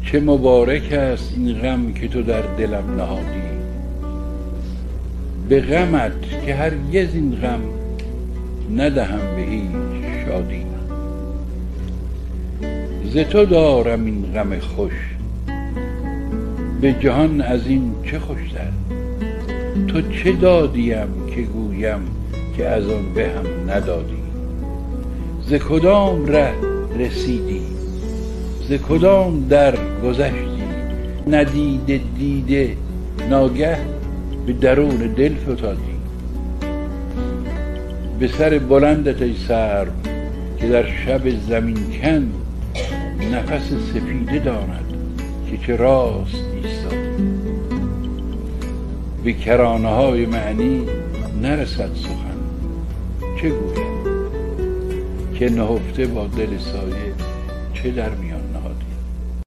چه مبارک است این غم که تو در دلم نهادی، به غمت که هرگز این غم ندهم به هیچ شادی. ز تو دارم این غم خوش، به جهان از این چه خوشتر. تو چه دادیم که گویم که از آن به هم ندادی. ز کدام ره رسیدی، ز کدام در گذشتی، ندیده دیده ناگه به درون دل فتادی. به سر بلندت ای سرو که در شب زمین کن، نفس سپیده داند که چه راست ایستادی. به کرانه های معنی نرسد سخن، چه گویم که نهفته با دل سایه چه در میاد.